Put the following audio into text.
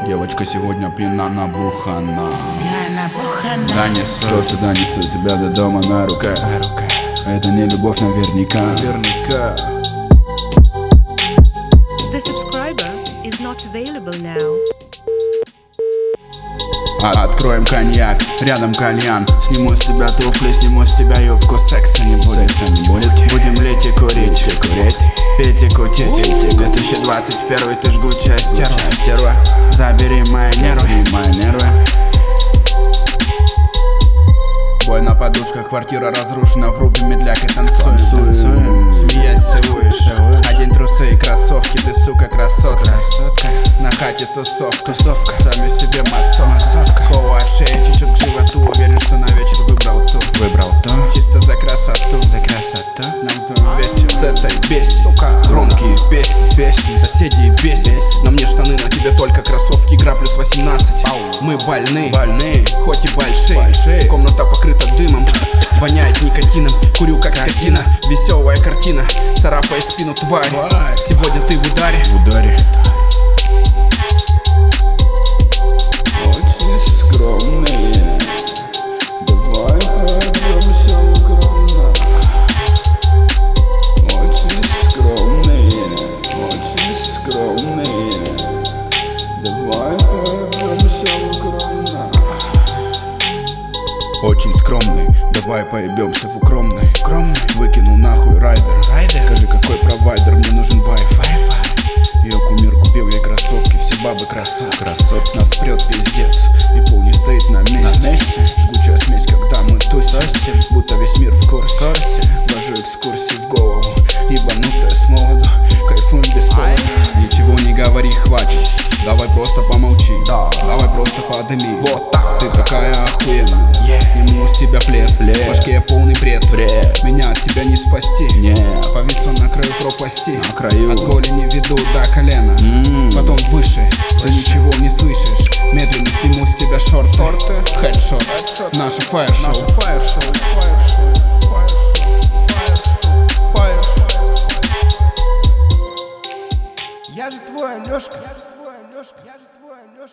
Девочка сегодня пьяна, набухана. Донесу, Просто донесу тебя до дома на руках. Это не любовь наверняка. The subscriber is not available now. Откроем коньяк, рядом кальян. Сниму с тебя туфли, сниму с тебя юбку. Секса не будет. Будем лечь и курить, петь и кутить. 2021, ты жгучая стерва. Забери мои нервы. Бой на подушках, квартира разрушена. Вруби медляк и танцуем. Смеясь целуешь. Одень трусы и кроссовки, ты сука красотка. На хате тусовка. Сами себе массовка. Коу от шеи, чуть-чуть к животу. Уверен, что на вечер выбрал то. Чисто за красоту. Нам вдвоем весело с этой бесит. Громкие песни, соседи бесит. На мне штаны, на тебе только кроссовки. Игра плюс 18. Мы больны, хоть и большие. Комната покрыта дымом, воняет никотином. Курю как скотина, веселая картина. Царапая спину тварь. Сегодня ты в ударе. очень скромные. Давай пойдемся укромно. Очень скромные. Давай пойдемся укромно. Очень скромный, давай поебемся в укромной. Выкинул нахуй райдер. Скажи, какой провайдер, мне нужен Wi-Fi. Ее кумир купил ей кроссовки, все бабы красотки. Нас прет пиздец, и пол не стоит на месте. Жгучая смесь, когда мы тусим, будто весь мир в курсе. Вожу экскурсии в голову, ебанутая с молоду. Кайфуем без повода. Ничего не говори, хватит. Давай просто помолчи, давай просто подыми. Вот так, ты такая охуенная. Сниму с тебя плед, в башке полный бред. Меня от тебя не спасти. Повис он на краю пропасти. От голени веду до колена, потом выше. Ты ничего не слышишь. Медленно сниму с тебя шорты. Хедшот, наше фаер-шоу. Я же твой Алёшка.